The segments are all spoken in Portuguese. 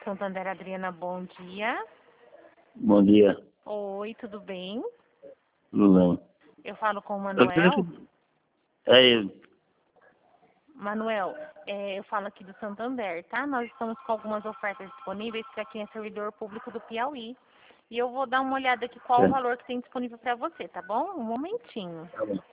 Santander, Adriana, bom dia. Bom dia. Oi, tudo bem? Tudo bem. Eu falo com o Eu queria Manuel. É ele. Manuel, eu falo aqui do Santander, tá? Nós estamos com algumas ofertas disponíveis para quem é servidor público do Piauí. E eu vou dar uma olhada aqui qual o valor que tem disponível para você, tá bom? Um momentinho. Tá bom.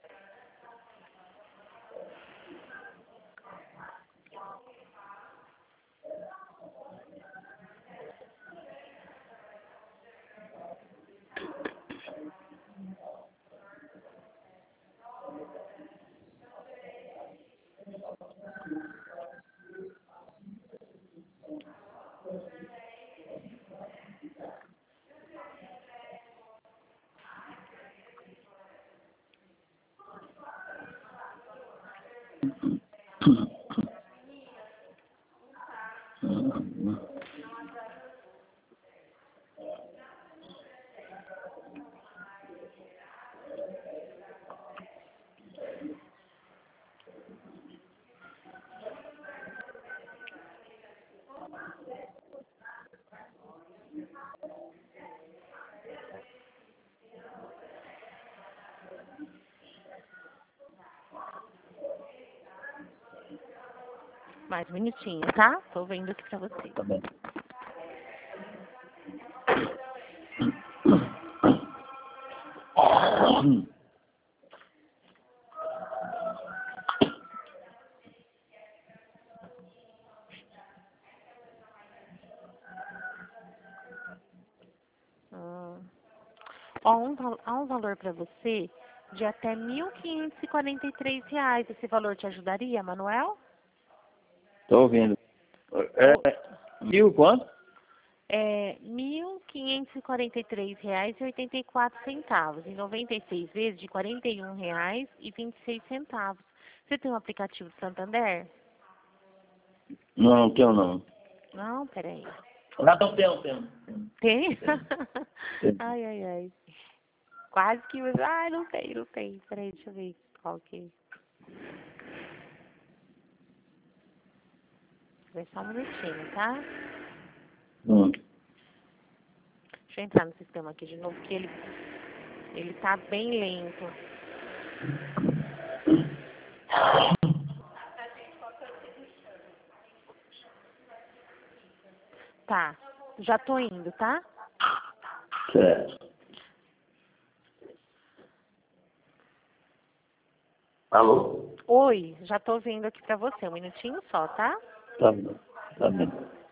Mais um minutinho, tá? Tô vendo aqui para você. Tá bem. Há um valor para você de até R$ 1.543. Esse valor te ajudaria, Manuel? Tô ouvindo. Mil quanto? É R$ 1.543,84. Em 96 vezes de R$ 41,26. Você tem um aplicativo do Santander? Não, tenho não. Não, peraí. Não, tenho. Tem? Tem. Ai, ai, ai. Quase que... Ai, não tem. Peraí, deixa eu ver qual que... Vai só um minutinho, tá? Deixa eu entrar no sistema aqui de novo, porque ele tá bem lento. Tá, já tô indo, tá? Certo. Alô? Oi, já tô vindo aqui pra você. Um minutinho só, tá? Tá bem. Tá bem.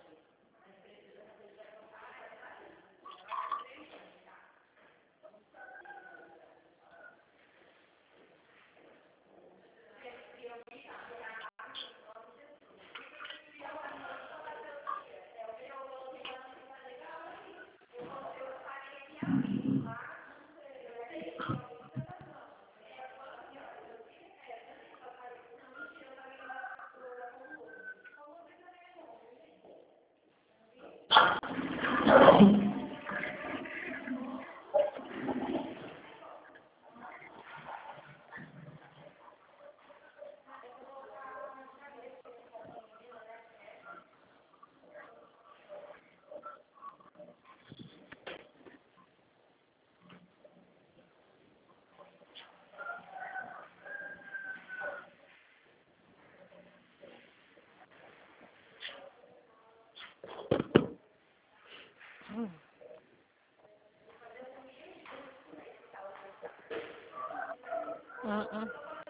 Uh-uh.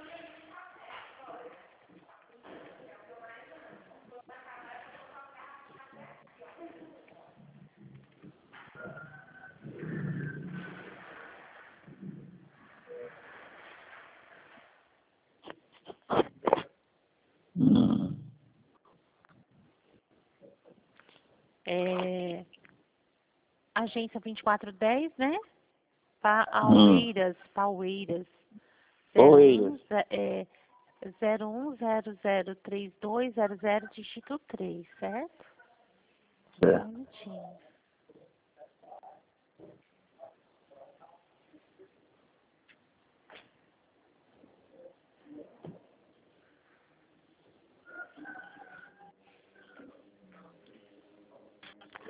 Agência 2410, né? Paueiras. Oi. 01003200 dígito 3, certo? Um Certo. minutinho.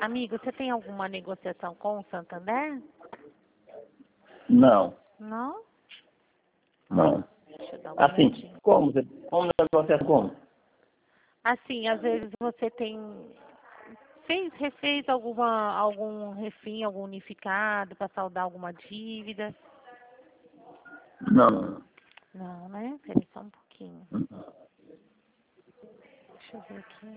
Amigo, você tem alguma negociação com o Santander? Não, Não? não. Deixa eu dar uma Assim, olhadinha. como? Como negociar como? Assim, às vezes você refez algum refim, algum unificado para saldar alguma dívida? Não. Não, né? Peraí só um pouquinho. Deixa eu ver aqui.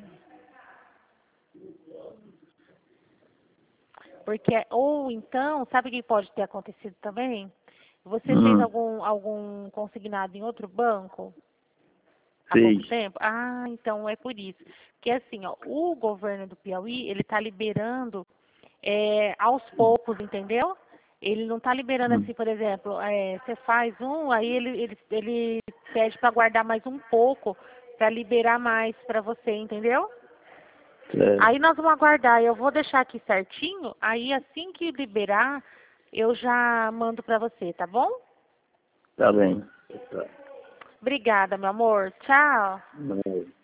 Porque, ou então, sabe o que pode ter acontecido também? Você fez Hum, algum consignado em outro banco há pouco fez. tempo? Ah, então é por isso. Porque assim, ó, o governo do Piauí, ele está liberando aos poucos, entendeu? Ele não está liberando Hum, assim, por exemplo, você faz aí ele pede para guardar mais um pouco para liberar mais para você, entendeu? certo. Aí nós vamos aguardar, eu vou deixar aqui certinho, aí assim que liberar, eu já mando para você, tá bom? Tá bem. Tá. Obrigada, meu amor. Tchau. Não.